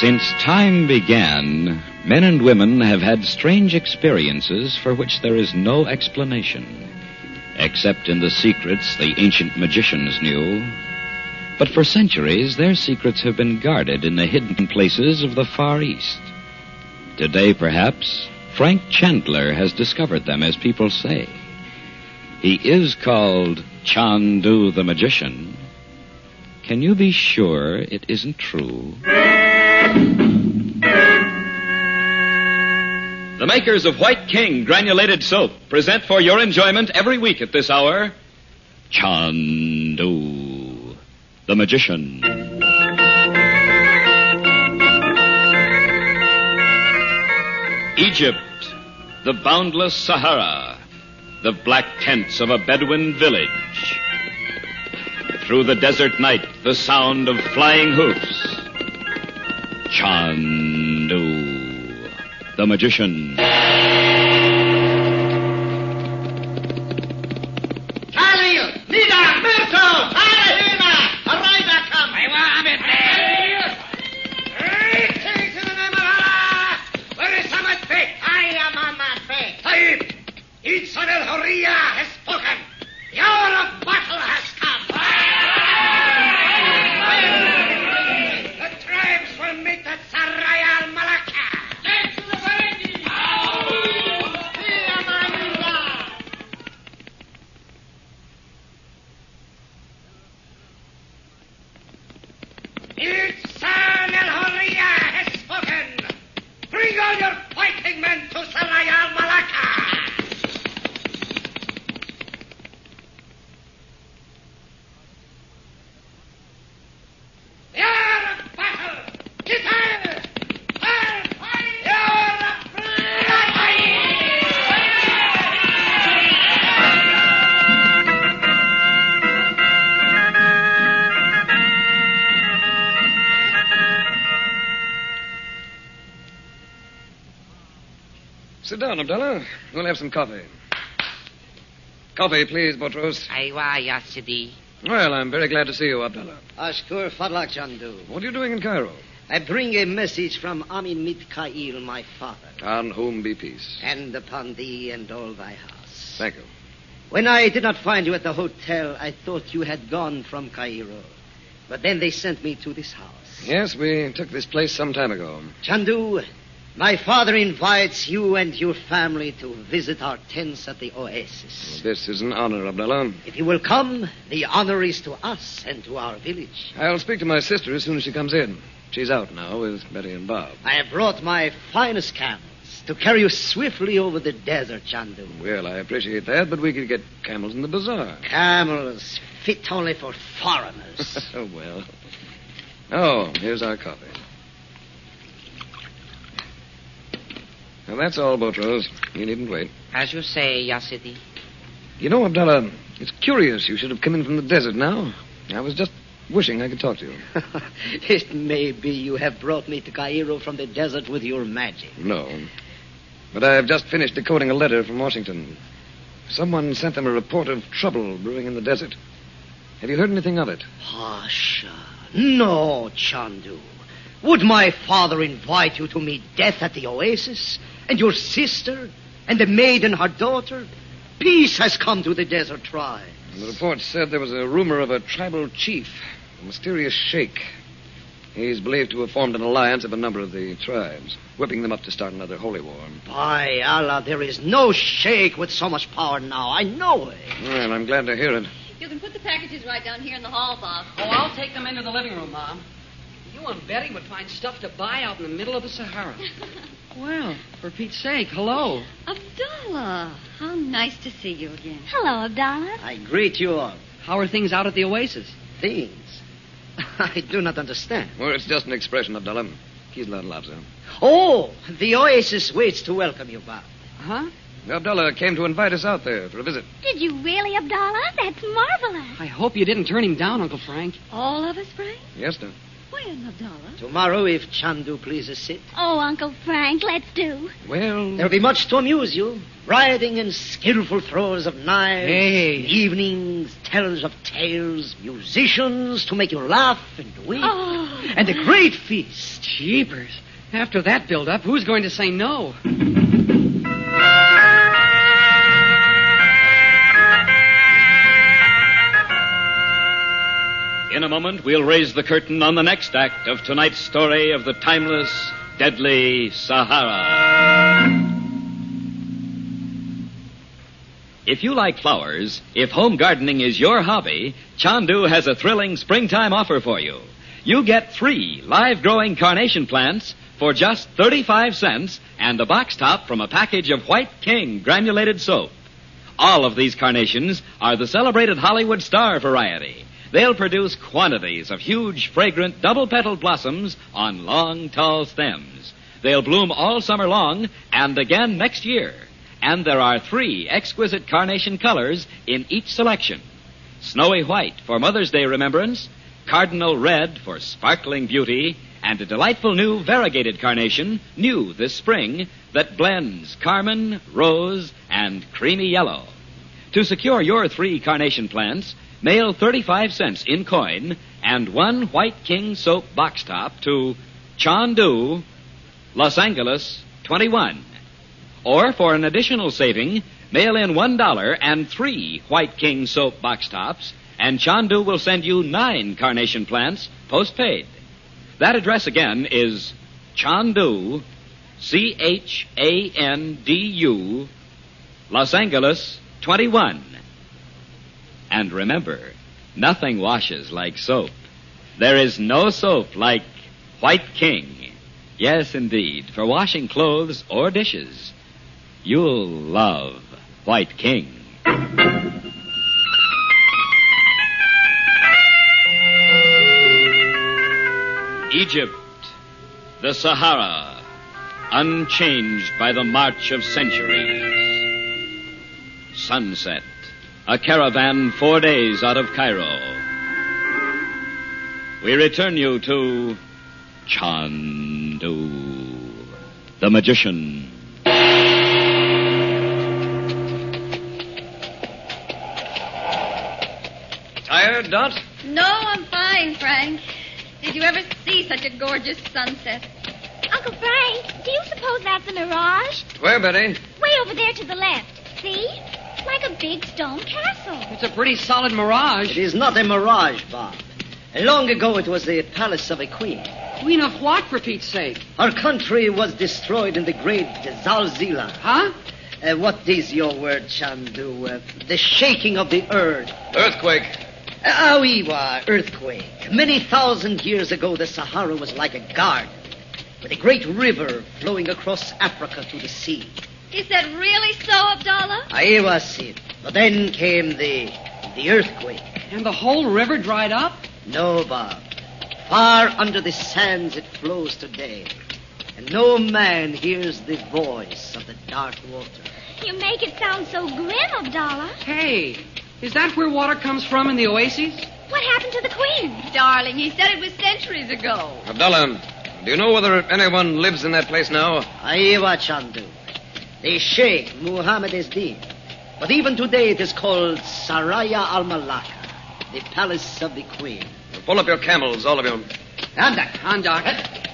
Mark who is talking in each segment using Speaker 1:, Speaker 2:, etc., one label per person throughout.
Speaker 1: Since time began, men and women have had strange experiences for which there is no explanation, except in the secrets the ancient magicians knew. But for centuries, their secrets have been guarded in the hidden places of the Far East. Today, perhaps, Frank Chandler has discovered them, as people say. He is called Chandu the Magician. Can you be sure it isn't true?
Speaker 2: The makers of White King granulated soap present for your enjoyment every week at this hour, Chandu the Magician. Egypt, the boundless Sahara, the black tents of a Bedouin village. Through the desert night, the sound of flying hoofs. Chandu the Magician.
Speaker 3: Itzan el-Hurriya has spoken. The hour of battle has come. The tribes will meet at Saraya al-Malaka. Take to the Ferengi. Itzan el-Hurriya has spoken. Bring all your fighting men to Saraya al-Malaka.
Speaker 4: Sit down, Abdullah. We'll have some coffee. Coffee, please, Botros.
Speaker 5: Aywa, Ya Sidi.
Speaker 4: Well, I'm very glad to see you, Abdullah.
Speaker 6: Ashkur Fadlak Chandu.
Speaker 4: What are you doing in Cairo?
Speaker 6: I bring a message from Amin Mitkail, my father.
Speaker 4: On whom be peace.
Speaker 6: And upon thee and all thy house.
Speaker 4: Thank you.
Speaker 6: When I did not find you at the hotel, I thought you had gone from Cairo. But then they sent me to this house.
Speaker 4: Yes, we took this place some time ago.
Speaker 6: Chandu, my father invites you and your family to visit our tents at the oasis.
Speaker 4: Well, this is an honor, Abdullah.
Speaker 6: If you will come, the honor is to us and to our village.
Speaker 4: I'll speak to my sister as soon as she comes in. She's out now with Betty and Bob.
Speaker 6: I have brought my finest camels to carry you swiftly over the desert, Chandu.
Speaker 4: Well, I appreciate that, but we could get camels in the bazaar.
Speaker 6: Camels fit only for foreigners.
Speaker 4: Oh, well. Oh, here's our coffee. Well, that's all, Botros. You needn't wait.
Speaker 5: As you say, Ya Sidi.
Speaker 4: You know, Abdullah, it's curious you should have come in from the desert now. I was just wishing I could talk to you.
Speaker 6: It may be you have brought me to Cairo from the desert with your magic.
Speaker 4: No. But I have just finished decoding a letter from Washington. Someone sent them a report of trouble brewing in the desert. Have you heard anything of it?
Speaker 6: Pasha. No, Chandu. Would my father invite you to meet death at the oasis? And your sister? And the maid and her daughter? Peace has come to the desert tribe.
Speaker 4: The report said there was a rumor of a tribal chief, a mysterious sheikh. He's believed to have formed an alliance of a number of the tribes, whipping them up to start another holy war.
Speaker 6: By Allah, there is no sheikh with so much power now. I know it.
Speaker 4: Well, I'm glad to hear it.
Speaker 7: You can put the packages right down here in the hall, Bob.
Speaker 8: Oh, I'll take them into the living room, Mom. You and Betty would find stuff to buy out in the middle of the Sahara. Well, for Pete's sake, hello.
Speaker 7: Abdullah, how nice to see you again.
Speaker 9: Hello, Abdullah.
Speaker 6: I greet you all.
Speaker 8: How are things out at the oasis?
Speaker 6: Things? I do not understand.
Speaker 4: Well, it's just an expression, Abdullah. Kislan loves him.
Speaker 6: Oh, the oasis waits to welcome you, Bob.
Speaker 8: Huh?
Speaker 4: Abdullah came to invite us out there for a visit.
Speaker 9: Did you really, Abdullah? That's marvelous.
Speaker 8: I hope you didn't turn him down, Uncle Frank.
Speaker 7: All of us, Frank?
Speaker 4: Yes, sir.
Speaker 7: Why, lion, Abdallah?
Speaker 6: Tomorrow, if Chandu pleases sit.
Speaker 9: Oh, Uncle Frank, let's do.
Speaker 4: Well,
Speaker 6: There'll be much to amuse you. Riding and skillful throws of knives.
Speaker 8: Hey.
Speaker 6: Evenings, tellers of tales, musicians to make you laugh and weep.
Speaker 9: Oh.
Speaker 6: And a great feast.
Speaker 8: Jeepers. After that build-up, who's going to say no?
Speaker 2: In a moment, we'll raise the curtain on the next act of tonight's story of the timeless, deadly Sahara. If you like flowers, if home gardening is your hobby, Chandu has a thrilling springtime offer for you. You get 3 live-growing carnation plants for just 35 cents and a box top from a package of White King granulated soap. All of these carnations are the celebrated Hollywood star variety. They'll produce quantities of huge, fragrant, double-petaled blossoms on long, tall stems. They'll bloom all summer long and again next year. And there are 3 exquisite carnation colors in each selection. Snowy white for Mother's Day remembrance, cardinal red for sparkling beauty, and a delightful new variegated carnation, new this spring, that blends carmine, rose, and creamy yellow. To secure your 3 carnation plants, mail 35 cents in coin and 1 White King soap box top to Chandu, Los Angeles, 21. Or for an additional saving, mail in $1 and 3 White King soap box tops, and Chandu will send you 9 carnation plants postpaid. That address again is Chandu, Chandu, Los Angeles, 21. And remember, nothing washes like soap. There is no soap like White King. Yes, indeed, for washing clothes or dishes. You'll love White King. Egypt, the Sahara, unchanged by the march of centuries. Sunset, a caravan 4 days out of Cairo. We return you to Chandu, the magician.
Speaker 4: tired, Dot?
Speaker 7: No, I'm fine, Frank. Did you ever see such a gorgeous sunset?
Speaker 9: Uncle Frank, do you suppose that's a mirage?
Speaker 4: Where, Betty?
Speaker 9: Way over there to the left. See? It's like a big stone castle.
Speaker 8: It's a pretty solid mirage.
Speaker 6: It is not a mirage, Bob. Long ago it was the palace of a queen.
Speaker 8: Queen of what, for Pete's sake?
Speaker 6: Our country was destroyed in the great Zalzila.
Speaker 8: Huh?
Speaker 6: What is your word, Chandu? The shaking of the earth.
Speaker 4: Earthquake.
Speaker 6: Awiwa, earthquake. Many thousand years ago, the Sahara was like a garden, with a great river flowing across Africa to the sea.
Speaker 7: Is that really so, Abdallah?
Speaker 6: Aiwa, Sid. But then came the earthquake.
Speaker 8: And the whole river dried up?
Speaker 6: No, Bob. Far under the sands it flows today, and no man hears the voice of the dark water.
Speaker 9: You make it sound so grim, Abdallah.
Speaker 8: Hey, is that where water comes from in the oases?
Speaker 9: What happened to the queen?
Speaker 7: Darling, he said it was centuries ago.
Speaker 4: Abdallah, do you know whether anyone lives in that place now?
Speaker 6: Aiwa, Chandu. The Sheikh, Muhammad Esdin. But even today it is called Saraya al-Malaka, the palace of the queen.
Speaker 4: Pull up your camels, all of you.
Speaker 8: Andak.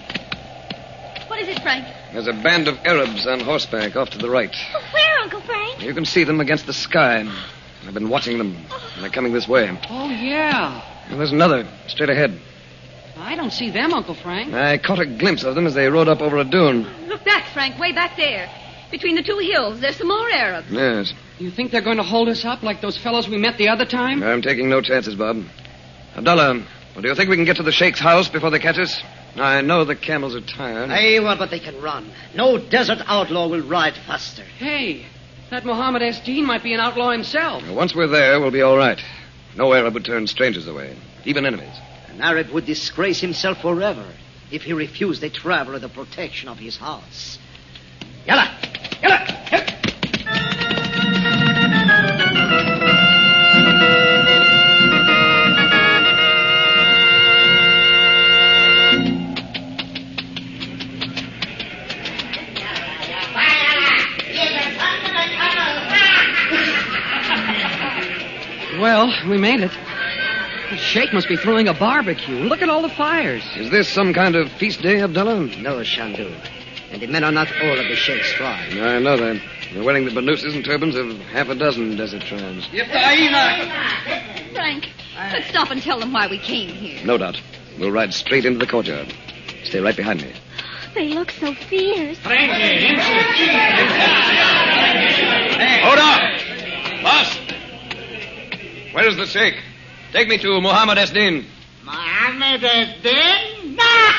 Speaker 7: What is it, Frank?
Speaker 4: There's a band of Arabs on horseback off to the right.
Speaker 9: Oh, where, Uncle Frank?
Speaker 4: You can see them against the sky. I've been watching them. And they're coming this way.
Speaker 8: Oh, yeah.
Speaker 4: And there's another, straight ahead.
Speaker 8: I don't see them, Uncle Frank.
Speaker 4: I caught a glimpse of them as they rode up over a dune.
Speaker 7: Look back, Frank, way back there. Between the 2 hills, there's some more Arabs.
Speaker 4: Yes.
Speaker 8: You think they're going to hold us up like those fellows we met the other time?
Speaker 4: I'm taking no chances, Bob. Abdallah, well, do you think we can get to the Sheikh's house before they catch us? I know the camels are tired.
Speaker 6: Aiwa, but they can run. No desert outlaw will ride faster.
Speaker 8: Hey, that Mohammed Esdin might be an outlaw himself.
Speaker 4: Once we're there, we'll be all right. No Arab would turn strangers away, even enemies.
Speaker 6: An Arab would disgrace himself forever if he refused a traveler the protection of his house. Yalla! Yalla!
Speaker 8: Well, we made it. The sheikh must be throwing a barbecue. Look at all the fires.
Speaker 4: Is this some kind of feast day, Abdullah?
Speaker 6: No, Chandu. And the men are not all of the Sheikh's tribe.
Speaker 4: I know that. They're wearing the burnouses and turbans of half a dozen desert tribes.
Speaker 7: Frank, let's stop and tell them why we came here.
Speaker 4: No doubt. We'll ride straight into the courtyard. Stay right behind me.
Speaker 9: They look so fierce.
Speaker 4: Hold on! Boss! Where's the sheikh? Take me to Muhammad Esdin.
Speaker 10: Muhammad Esdin?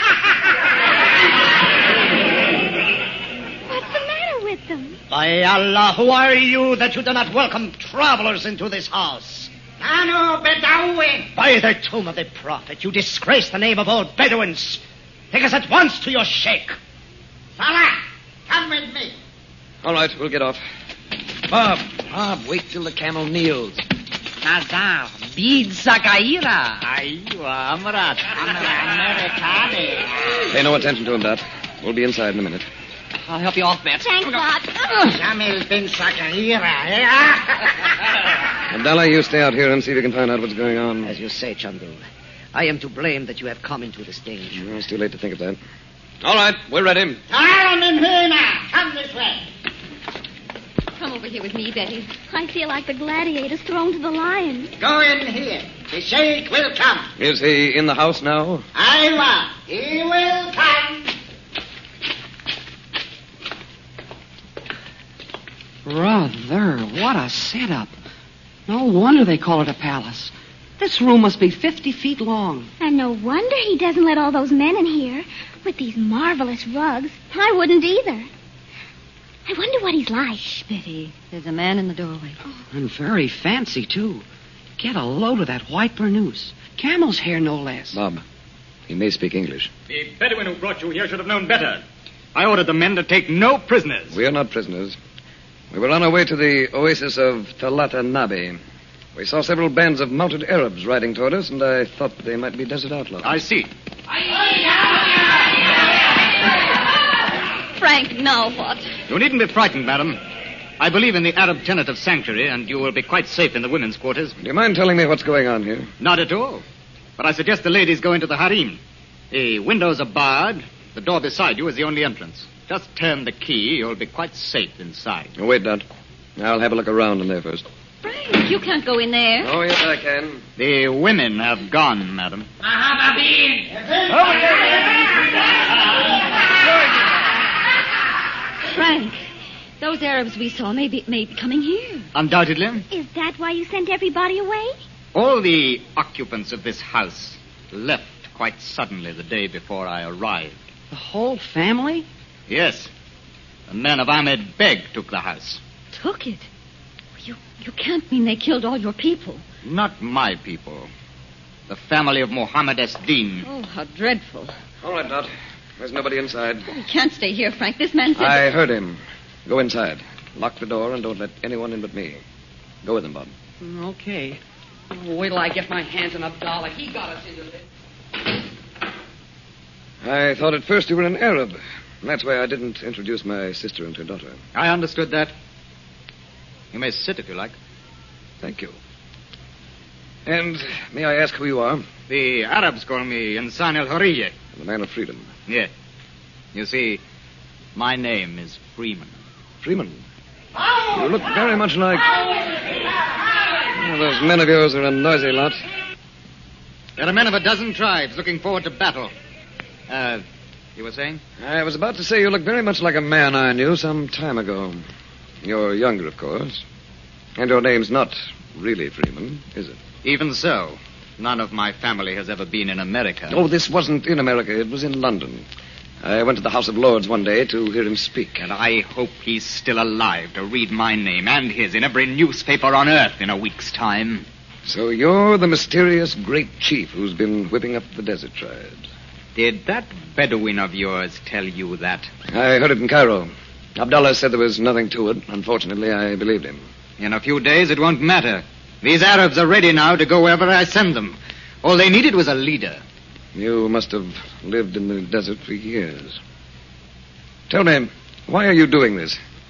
Speaker 9: What's the matter with them?
Speaker 6: By Allah, who are you that you do not welcome travelers into this house?
Speaker 10: Nanu Bedouin.
Speaker 6: By the tomb of the Prophet, you disgrace the name of all Bedouins. Take us at once to your sheikh.
Speaker 10: Salah, come with me.
Speaker 4: All right, we'll get off. Bob, wait till the camel kneels.
Speaker 5: Nazar, Bid Zagaira.
Speaker 10: Aywa, Amrat, Americani.
Speaker 4: Pay no attention to him, Dot. We'll be inside in a minute.
Speaker 8: I'll help you off, Matt.
Speaker 9: Thanks, Bob.
Speaker 10: Jamil bin Zagaira.
Speaker 4: Abdallah, you stay out here and see if you can find out what's going on.
Speaker 6: As you say, Chandu, I am to blame that you have come into this danger.
Speaker 4: It's too late to think of that. All right, we're ready.
Speaker 10: Come in here now. Come this way.
Speaker 7: Come over here with me, Betty.
Speaker 9: I feel like the gladiators thrown to the lions.
Speaker 10: Go in here. The sheikh will come.
Speaker 4: Is he in the house now?
Speaker 10: Aywa, he will come.
Speaker 8: Brother, what a setup. No wonder they call it a palace. This room must be 50 feet long.
Speaker 9: And no wonder he doesn't let all those men in here with these marvelous rugs. I wouldn't either. I wonder what he's like.
Speaker 7: Shh, Betty. There's a man in the doorway.
Speaker 8: And very fancy, too. Get a load of that white burnous. Camel's hair, no less.
Speaker 4: Bob, he may speak English.
Speaker 11: The Bedouin who brought you here should have known better. I ordered the men to take no prisoners.
Speaker 4: We are not prisoners. We were on our way to the oasis of Talata Nabi. We saw several bands of mounted Arabs riding toward us, and I thought they might be desert outlaws.
Speaker 11: I see.
Speaker 7: Frank, now what?
Speaker 11: You needn't be frightened, madam. I believe in the Arab tenet of sanctuary, and you will be quite safe in the women's quarters.
Speaker 4: Do you mind telling me what's going on here?
Speaker 11: Not at all. But I suggest the ladies go into the harem. The windows are barred. The door beside you is the only entrance. Just turn the key. You'll be quite safe inside.
Speaker 4: Oh, wait, Dot. I'll have a look around in there first.
Speaker 7: Frank, you can't go in there.
Speaker 4: Oh, yes, I can.
Speaker 11: The women have gone, madam.
Speaker 7: Frank, those Arabs we saw may be coming here.
Speaker 11: Undoubtedly.
Speaker 9: Is that why you sent everybody away?
Speaker 11: All the occupants of this house left quite suddenly the day before I arrived.
Speaker 8: The whole family?
Speaker 11: Yes. The men of Ahmed Beg took the house.
Speaker 7: Took it? You can't mean they killed all your people.
Speaker 11: Not my people. The family of Muhammad Esdin.
Speaker 7: Oh, how dreadful.
Speaker 4: All right, Dot. There's nobody inside.
Speaker 7: We can't stay here, Frank. This man said...
Speaker 4: I heard him. Go inside. Lock the door and don't let anyone in but me. Go with him, Bob.
Speaker 8: Okay. Oh, wait till I get my hands on Abdallah. He got us into this.
Speaker 4: I thought at first you were an Arab. That's why I didn't introduce my sister and her daughter.
Speaker 11: I understood that. You may sit if you like.
Speaker 4: Thank you. And may I ask who you are?
Speaker 11: The Arabs call me Insan el-Hurriye.
Speaker 4: The man of freedom.
Speaker 11: Yes. You see, my name is Freeman.
Speaker 4: Freeman? You look very much like... Well, those men of yours are a noisy lot.
Speaker 11: There are men of a dozen tribes looking forward to battle. You were saying?
Speaker 4: I was about to say you look very much like a man I knew some time ago. You're younger, of course. And your name's not really Freeman, is it?
Speaker 11: Even so. None of my family has ever been in America.
Speaker 4: Oh, this wasn't in America. It was in London. I went to the House of Lords one day to hear him speak.
Speaker 11: And I hope he's still alive to read my name and his in every newspaper on Earth in a week's time.
Speaker 4: So you're the mysterious great chief who's been whipping up the desert tribes.
Speaker 11: Did that Bedouin of yours tell you that?
Speaker 4: I heard it in Cairo. Abdallah said there was nothing to it. Unfortunately, I believed him.
Speaker 11: In a few days, it won't matter. These Arabs are ready now to go wherever I send them. All they needed was a leader.
Speaker 4: You must have lived in the desert for years. Tell me, why are you doing this?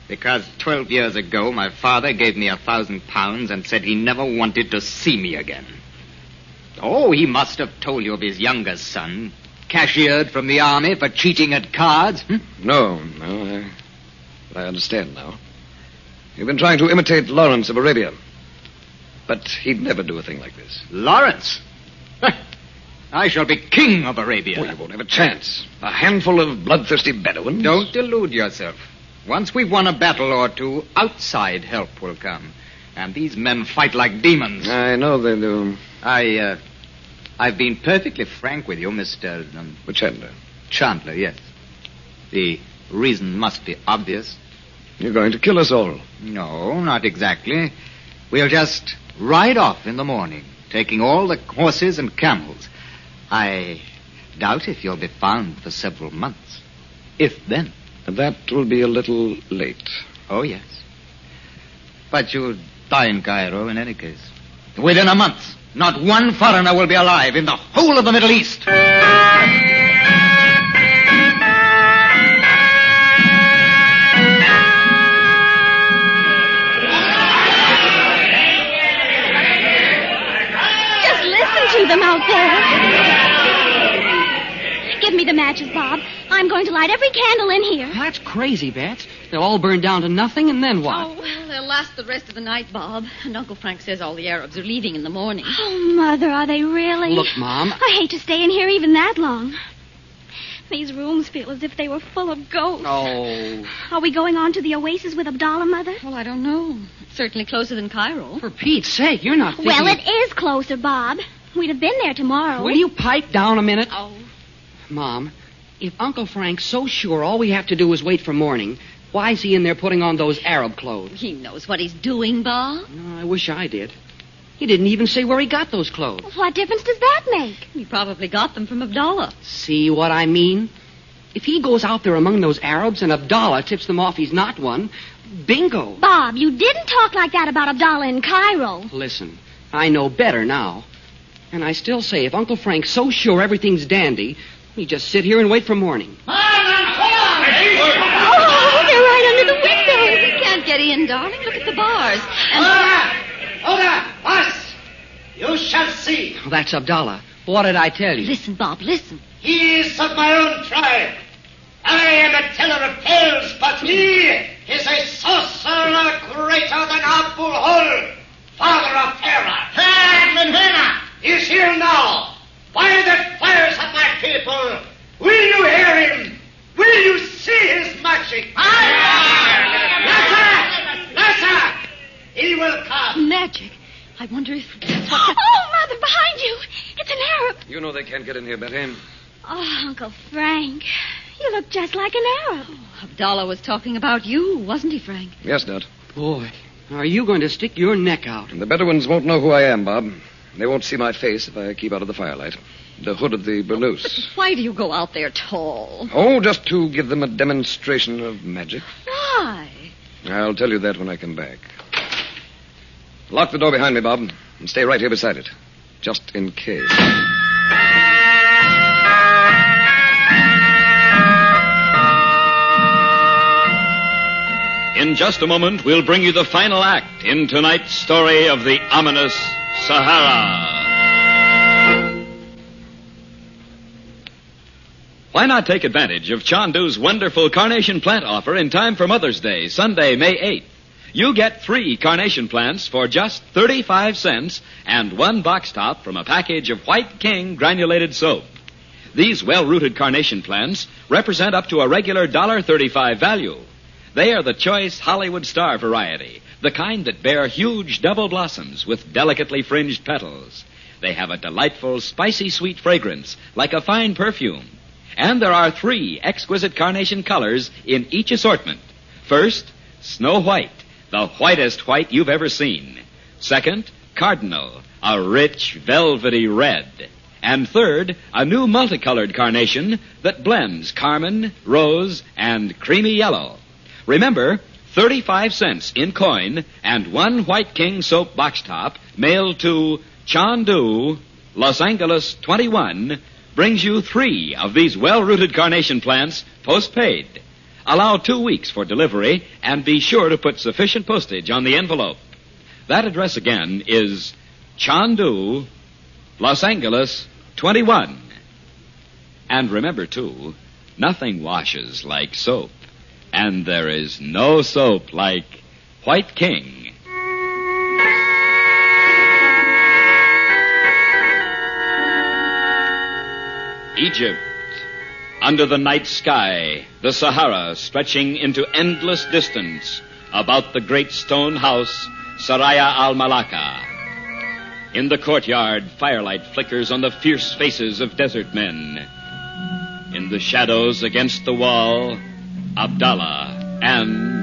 Speaker 11: Because 12 years ago, my father gave me £1,000 and said he never wanted to see me again. Oh, he must have told you of his younger son, cashiered from the army for cheating at cards.
Speaker 4: No, I understand now. You've been trying to imitate Lawrence of Arabia. But he'd never do a thing like this.
Speaker 11: Lawrence? I shall be king of Arabia.
Speaker 4: Oh, you won't have a chance. A handful of bloodthirsty Bedouins.
Speaker 11: Don't delude yourself. Once we've won a battle or two, outside help will come. And these men fight like demons.
Speaker 4: I know they do.
Speaker 11: I've been perfectly frank with you, Mr.
Speaker 4: Chandler.
Speaker 11: Chandler, yes. The reason must be obvious.
Speaker 4: You're going to kill us all.
Speaker 11: No, not exactly. We'll just ride off in the morning, taking all the horses and camels. I doubt if you'll be found for several months. If then.
Speaker 4: That will be a little late.
Speaker 11: Oh, yes. But you'll die in Cairo in any case. Within a month, not one foreigner will be alive in the whole of the Middle East.
Speaker 9: Just listen to them out there. Give me the matches, Bob. I'm going to light every candle in here.
Speaker 8: That's crazy, Bats. They'll all burn down to nothing, and then what?
Speaker 7: Oh, well, they'll last the rest of the night, Bob. And Uncle Frank says all the Arabs are leaving in the morning.
Speaker 9: Oh, Mother, are they really?
Speaker 8: Look, Mom.
Speaker 9: I hate to stay in here even that long. These rooms feel as if they were full of ghosts.
Speaker 8: Oh.
Speaker 9: Are we going on to the oasis with Abdallah, Mother?
Speaker 7: Well, I don't know. It's certainly closer than Cairo.
Speaker 8: For Pete's sake, you're not thinking...
Speaker 9: Well, it is closer, Bob. We'd have been there tomorrow.
Speaker 8: Will you pipe down a minute?
Speaker 7: Oh.
Speaker 8: Mom, if Uncle Frank's so sure all we have to do is wait for morning, why is he in there putting on those Arab clothes?
Speaker 7: He knows what he's doing, Bob.
Speaker 8: No, I wish I did. He didn't even say where he got those clothes.
Speaker 9: What difference does that make?
Speaker 7: He probably got them from Abdallah.
Speaker 8: See what I mean? If he goes out there among those Arabs and Abdallah tips them off he's not one, bingo.
Speaker 9: Bob, you didn't talk like that about Abdallah in Cairo.
Speaker 8: Listen, I know better now. And I still say if Uncle Frank's so sure everything's dandy, we just sit here and wait for morning.
Speaker 9: Oh, they're right under the window.
Speaker 7: We can't get in, darling. Look at the bars. And...
Speaker 10: Hold on! Us! You shall see.
Speaker 8: Oh, that's Abdallah. What did I tell you?
Speaker 7: Listen, Bob, listen.
Speaker 10: He is of my own tribe. I am a teller of tales, but he is a sorcerer greater than Abul Hul, father of Terah. He is here now. By the fires of my people, will you hear him? Will you see his magic? Nasa! He will come.
Speaker 7: Magic. I wonder if that's what...
Speaker 9: Oh, Mother, behind you. It's an Arab.
Speaker 4: You know they can't get in here, Betty.
Speaker 9: Oh, Uncle Frank. You look just like an Arab.
Speaker 7: Oh, Abdallah was talking about you, wasn't he, Frank?
Speaker 4: Yes, Dot.
Speaker 8: Boy, are you going to stick your neck out?
Speaker 4: And the Bedouins won't know who I am, Bob. They won't see my face if I keep out of the firelight. The hood of the burnous.
Speaker 7: Why do you go out there tall?
Speaker 4: Oh, just to give them a demonstration of magic.
Speaker 7: Why?
Speaker 4: I'll tell you that when I come back. Lock the door behind me, Bob, and stay right here beside it. Just in case.
Speaker 2: In just a moment, we'll bring you the final act in tonight's story of the ominous Sahara. Why not take advantage of Chandu's wonderful carnation plant offer in time for Mother's Day, Sunday, May 8th? You get 3 carnation plants for just 35 cents and 1 box top from a package of White King granulated soap. These well-rooted carnation plants represent up to a regular $1.35 value. They are the choice Hollywood star variety, the kind that bear huge double blossoms with delicately fringed petals. They have a delightful, spicy sweet fragrance, like a fine perfume. And there are 3 exquisite carnation colors in each assortment. First, Snow White, the whitest white you've ever seen. Second, Cardinal, a rich, velvety red. And third, a new multicolored carnation that blends carmine, rose, and creamy yellow. Remember, 35 cents in coin and 1 White King soap box top mailed to Chandu, Los Angeles 21, brings you 3 of these well-rooted carnation plants postpaid. Allow 2 weeks for delivery, and be sure to put sufficient postage on the envelope. That address again is Chandu, Los Angeles, 21. And remember, too, nothing washes like soap. And there is no soap like White King. Egypt. Under the night sky, the Sahara stretching into endless distance about the great stone house, Saraya al-Malaka. In the courtyard, firelight flickers on the fierce faces of desert men. In the shadows against the wall, Abdallah and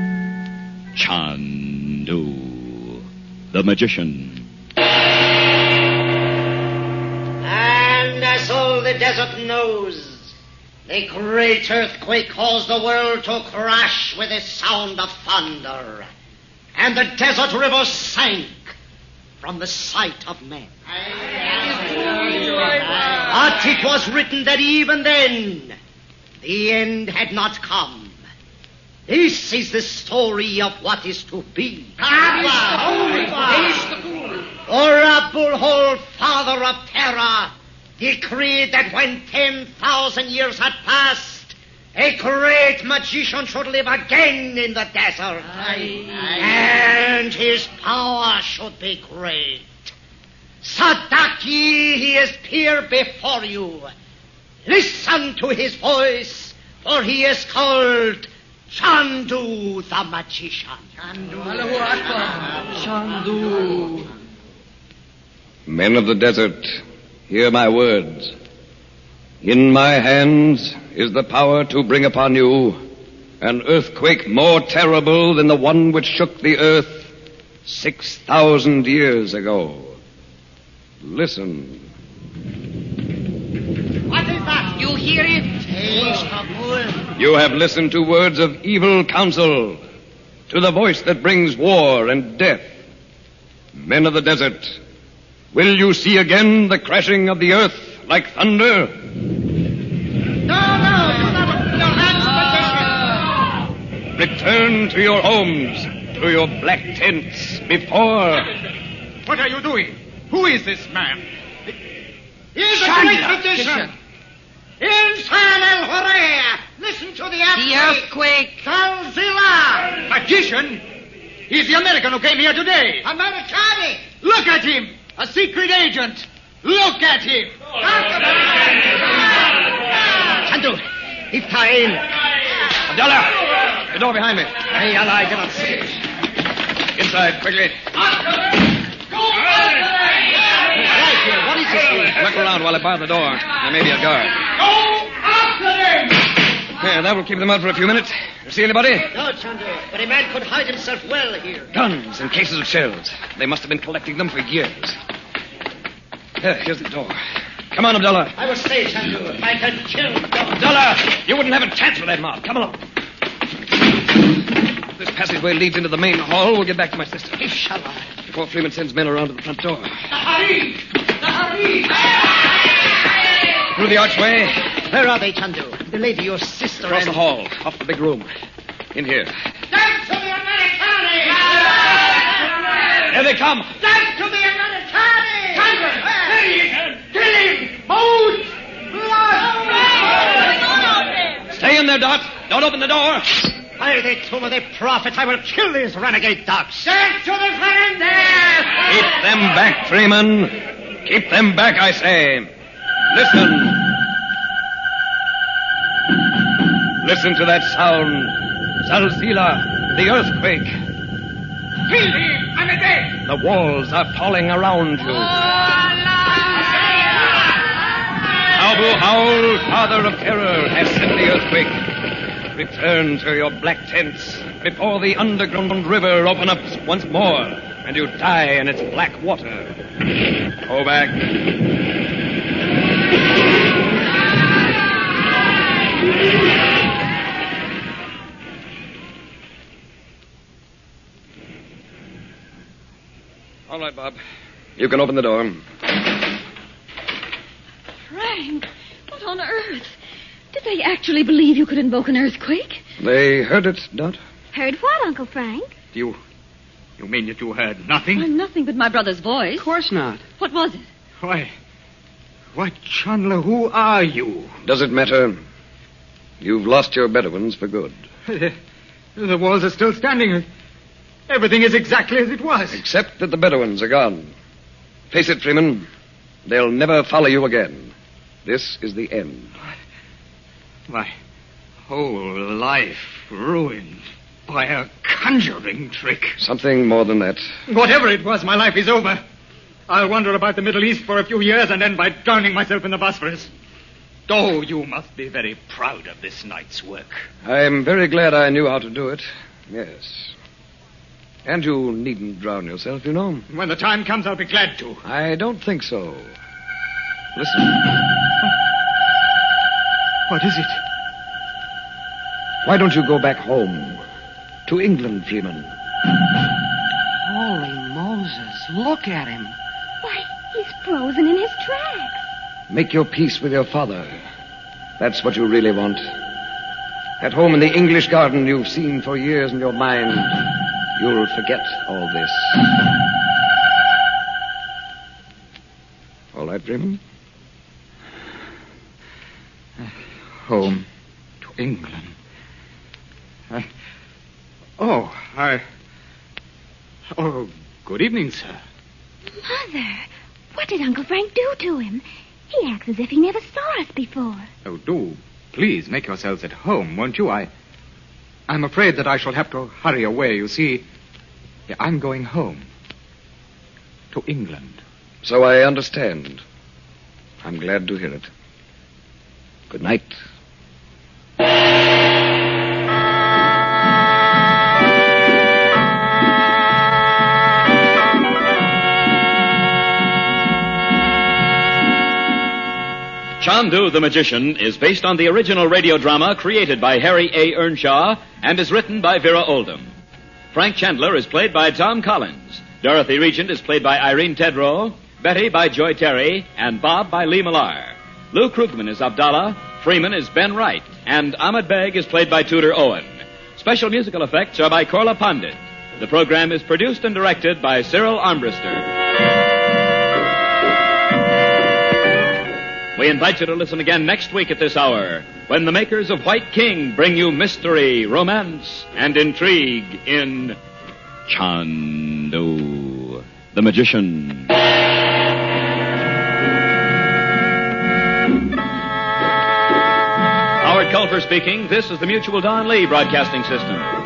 Speaker 2: Chandu, the magician.
Speaker 6: And as all the desert knows, the great earthquake caused the world to crash with a sound of thunder, and the desert river sank from the sight of men. But it was written that even then, the end had not come. This is the story of what is to be. For Abul-Hol, father of terror, decreed that when 10,000 years had passed, a great magician should live again in the desert. And his power should be great. Sadaki, he is here before you. Listen to his voice, for he is called Chandu the magician.
Speaker 8: Chandu.
Speaker 4: Men of the desert, hear my words. In my hands is the power to bring upon you an earthquake more terrible than the one which shook the earth 6,000 years ago. Listen.
Speaker 5: What is that? You hear it?
Speaker 4: You have listened to words of evil counsel, to the voice that brings war and death. Men of the desert, will you see again the crashing of the earth like thunder?
Speaker 10: No, your hands, magician.
Speaker 4: Return to your homes, to your black tents before...
Speaker 3: What are you doing? Who is this man?
Speaker 10: He's a great magician. Insan el-Horea. Listen to the earthquake.
Speaker 5: The earthquake.
Speaker 10: Zalzila.
Speaker 3: Magician? He's the American who came here today.
Speaker 10: Americani.
Speaker 3: Look at him! A secret agent! Look at him!
Speaker 6: Chandu, Iftain.
Speaker 4: Abdallah! The door behind me.
Speaker 6: Hey, Allah, I cannot see it.
Speaker 4: Inside, quickly.
Speaker 6: Right here, what is this doing?
Speaker 4: Look around while I bar the door. There may be a guard.
Speaker 10: Go after them.
Speaker 4: Yeah, that will keep them out for a few minutes. See anybody?
Speaker 6: No, Chandu, but a man could hide himself well here.
Speaker 4: Guns and cases of shells. They must have been collecting them for years. Here's the door. Come on, Abdallah.
Speaker 6: I will stay, Chandu. I can kill the dog.
Speaker 4: Abdallah, you wouldn't have a chance with that mob. Come along. This passageway leads into the main hall. We'll get back to my sister.
Speaker 6: Inshallah.
Speaker 4: Before Freeman sends men around to the front door.
Speaker 10: The Harif.
Speaker 4: Through the archway.
Speaker 6: Where are they, Chandu? The lady, your sister,
Speaker 4: Across
Speaker 6: and...
Speaker 4: the hall. Off the big room. In here.
Speaker 10: Dance to the Americani.
Speaker 4: Here they come.
Speaker 10: Dance to the Americani. Congress. Killing. Boats. Blood.
Speaker 4: Stay in there, Dot. Don't open the door.
Speaker 6: By the tomb of the prophet, I will kill these renegade dogs.
Speaker 10: Dance to the Ferendez.
Speaker 4: Keep them back, Freeman. Keep them back, I say. Listen. Listen to that sound. Zalzila, the earthquake.
Speaker 10: Kill him. I'm dead.
Speaker 4: The walls are falling around you. Abu-Hol, father of terror, has sent the earthquake. Return to your black tents before the underground river opens up once more and you die in its black water. Go back. All right, Bob. You can open the door.
Speaker 7: Frank, what on earth? Did they actually believe you could invoke an earthquake?
Speaker 4: They heard it, Dot?
Speaker 9: Heard what, Uncle Frank?
Speaker 11: You mean that you heard nothing?
Speaker 7: Well, nothing but my brother's voice.
Speaker 8: Of course not.
Speaker 7: What was it?
Speaker 11: Why, Chandler, who are you?
Speaker 4: Does it matter? You've lost your Bedouins for good.
Speaker 11: The walls are still standing. Everything is exactly as it was.
Speaker 4: Except that the Bedouins are gone. Face it, Freeman. They'll never follow you again. This is the end.
Speaker 11: My whole life ruined by a conjuring trick.
Speaker 4: Something more than that.
Speaker 11: Whatever it was, my life is over. I'll wander about the Middle East for a few years and end by drowning myself in the Bosphorus. Oh, you must be very proud of this night's work.
Speaker 4: I'm very glad I knew how to do it. Yes. And you needn't drown yourself, you know.
Speaker 11: When the time comes, I'll be glad to.
Speaker 4: I don't think so. Listen.
Speaker 11: What is it?
Speaker 4: Why don't you go back home? To England, Freeman.
Speaker 8: Holy Moses, look at him.
Speaker 9: Why, he's frozen in his tracks.
Speaker 4: Make your peace with your father. That's what you really want. At home in the English garden you've seen for years in your mind, you'll forget all this. All right, Freeman?
Speaker 11: Home to England. Oh, good evening, sir.
Speaker 9: Mother, what did Uncle Frank do to him? He acts as if he never saw us before.
Speaker 11: Oh, do please make yourselves at home, won't you? I'm afraid that I shall have to hurry away. You see, I'm going home. To England.
Speaker 4: So I understand. I'm glad to hear it. Good night.
Speaker 2: Chandu the Magician is based on the original radio drama created by Harry A. Earnshaw and is written by Vera Oldham. Frank Chandler is played by Tom Collins. Dorothy Regent is played by Irene Tedrow, Betty by Joy Terry, and Bob by Lee Millar. Lou Krugman is Abdallah, Freeman is Ben Wright, and Ahmed Beg is played by Tudor Owen. Special musical effects are by Korla Pandit. The program is produced and directed by Cyril Armbruster. We invite you to listen again next week at this hour, when the makers of White King bring you mystery, romance, and intrigue in Chandu the Magician. Howard Culver speaking. This is the Mutual Don Lee Broadcasting System.